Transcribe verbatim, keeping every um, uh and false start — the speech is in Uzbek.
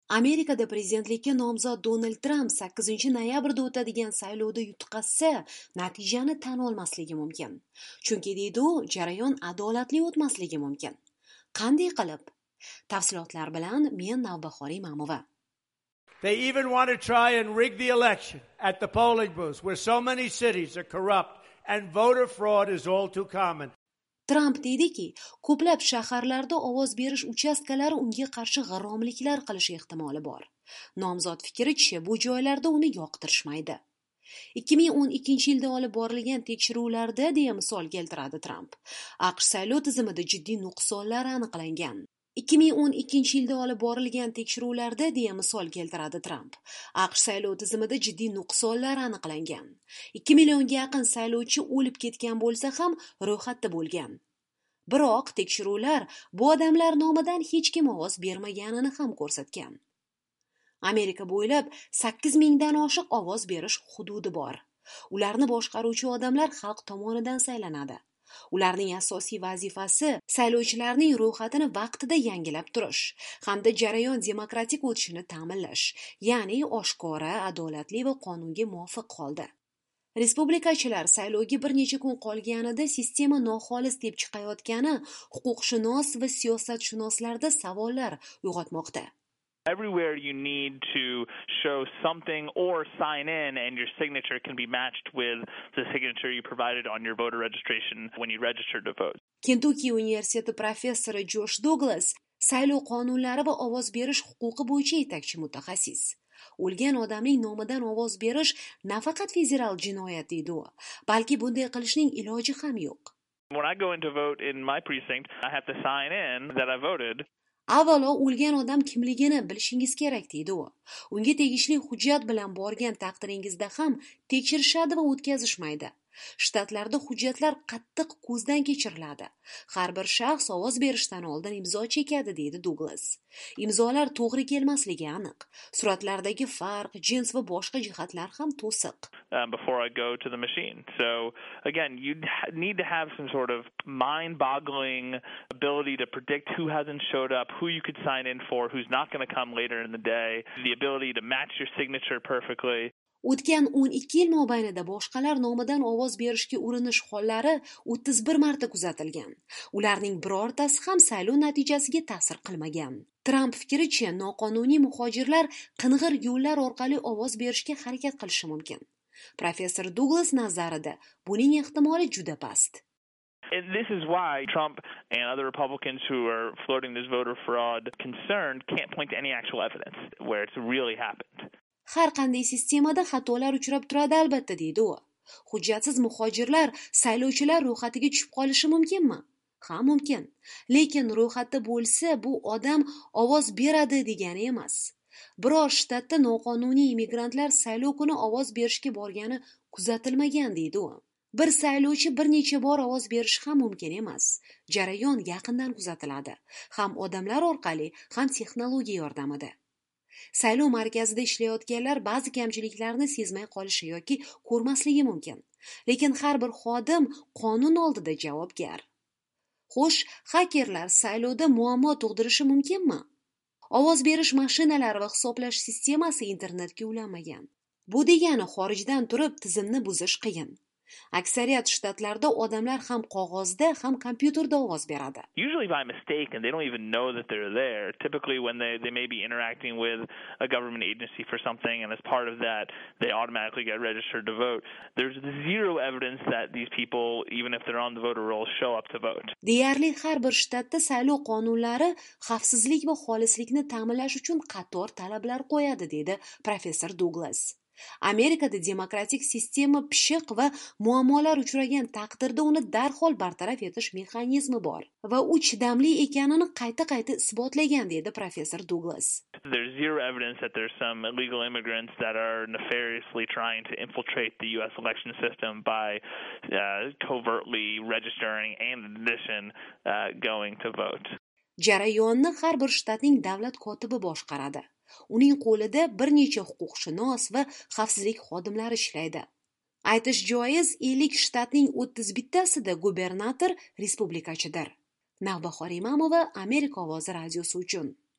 Amerikada prezidentlikka nomzod Donald Tramp sakkizinchi noyabrda o'tadigan saylovda yutqazsa, natijani tan olmasligi mumkin. Chunki deydi u, jarayon adolatli o'tmasligi mumkin. Qanday qilib? Tafsilotlar bilan men Navbahor Imamova. They even want to try and rig the election at the polling booths where so many cities are corrupt and voter fraud is all too common. Tramp deydiki, ko'plab shaharlarda ovoz berish uchastkalari unga qarshi g'irromliklar qilish ehtimoli bor. Nomzod fikricha, bu joylarda uni yoqtirishmaydi. ikki ming o'n ikkinchi yilda olib borilgan tekshiruvlarda deya misol keltiradi Tramp. AQSh saylov tizimida jiddiy nuqsonlar aniqlangan. ikki ming o'n ikkinchi yilda olib borilgan tekshiruvlarda deya misol keltiradi Tramp. AQSh saylov tizimida jiddiy nuqsonlar aniqlangan. ikki millionga yaqin saylovchi o'lib ketgan bo'lsa ham ro'yxatda bo'lgan. Biroq tekshiruvlar bu odamlar nomidan hech kim ovoz bermaganini ham ko'rsatgan. Amerika bo'ylab sakkiz mingdan oshiq ovoz berish hududi bor. Ularni boshqaruvchi odamlar xalq tomonidan saylanadi. Ularning asosiy vazifasi saylovchilarning ro'yxatini vaqtida yangilab turish hamda jarayon demokratik o'tishini ta'minlash, ya'ni oshkora, adolatli va qonunga muvofiq holda. Respublikachilar saylovga bir necha kun qolganida sistema noxolis deb chiqayotgani huquqshunos va siyosatshunoslarda savollar uyg'otmoqda. Everywhere you need to show something or sign in and your signature can be matched with the signature you provided on your voter registration when you registered to vote. Kentucky universiteti professori Josh Douglas saylov qonunlari va ovoz berish huquqi bo'yicha yetakchi mutaxassis. O'lgan odamning nomidan ovoz berish nafaqat federal jinoyat deydi u, balki bunday qilishning iloji ham yo'q. When I go in to vote in my precinct, I have to sign in that I voted. Avvalo o'lgan odam kimligini bilishingiz kerak deydi u. Unga tegishli hujjat bilan borgan taqdiringizda ham tekshirishadi va o'tkazishmaydi. Shtatlarda hujjatlar qattiq ko'zdan kechiriladi. Har bir shaxs ovoz berishdan oldin imzo chekadi deydi Douglas. Imzolar to'g'ri kelmasligi aniq. Suratlardagi farq, jins va boshqa jihatlar ham to'siq. Um, before I go to the machine. So again, you need to have some sort of mind-boggling ability to predict who hasn't showed up, who you could sign in for, who's not going to come later in the day, the ability to match your signature perfectly. O'tgan o'n ikki yil mobaynida boshqalar nomidan ovoz berishga urinish hollari o'ttiz bir marta kuzatilgan. Ularning birortasi ham saylov natijasiga ta'sir qilmagan. Tramp fikricha, noqonuniy muhojirlar qing'ir yo'llar orqali ovoz berishga harakat qilishi mumkin. Professor Douglas nazarida buning ehtimoli juda past. And this is why Trump and other Republicans who are floating this voter fraud concern can't point to any actual evidence where it's really happened. Har qanday sistemada xatolar uchrab turadi albatta deydi u. Hujjatsiz muhojirlar saylovchilar ro'yxatiga tushib qolishi mumkinmi? Ha, mumkin. Lekin ro'yxatda bo'lsa, bu odam ovoz beradi degani emas. Biror shtatda noqonuniy immigrantlar saylov kuni ovoz berishga borgani kuzatilmagan deydi u. Bir saylovchi bir necha bor ovoz berishi ham mumkin emas. Jarayon yaqindan kuzatiladi, ham odamlar orqali, ham texnologiya yordamida. Saylov markazida ishlayotganlar ba'zi kamchiliklarni sezmay qolishi yoki ko'rmasligi mumkin. Lekin har bir xodim qonun oldida javobgar. Xo'sh, xakerlar saylovda muammo tug'dirishi mumkinmi? Ovoz berish mashinalari va hisoblash sistemasi internetga ulanmagan. Bu degani xorijdan turib tizimni buzish qiyin. Aksariyat shtatlarda odamlar ham qog'ozda, ham kompyuterda ovoz beradi. Usually by mistake and they don't even know that they're there. Typically when they they may be interacting with a government agency for something and as part of that they automatically get registered to vote. There's zero evidence that these people, even if they're on the voter roll, show up to vote. Deyarli har bir shtatda saylov qonunlari xavfsizlik va xolislikni ta'minlash uchun qator talablar qo'yadi, dedi professor Douglas. Amerikada demokratik sistema pishiq va muammolar uchragan taqdirda uni darhol bartaraf etish mexanizmi bor va u chidamli ekanini qayta-qayta isbotlagan, dedi professor Douglas. There's zero evidence that there's some illegal immigrants that are nefariously trying to infiltrate the U S election system by uh, covertly registering and in addition uh, going to vote. Jarayonni har bir shtatning davlat kotibi boshqaradi. Uning qo'lida bir necha huquqshunos va xavfsizlik xodimlari ishlaydi. Aytish joiz, ellik shtatning o'ttiz bittasida gubernator respublikachidir. Navbahor Imamova, Amerika ovozi radiosi uchun.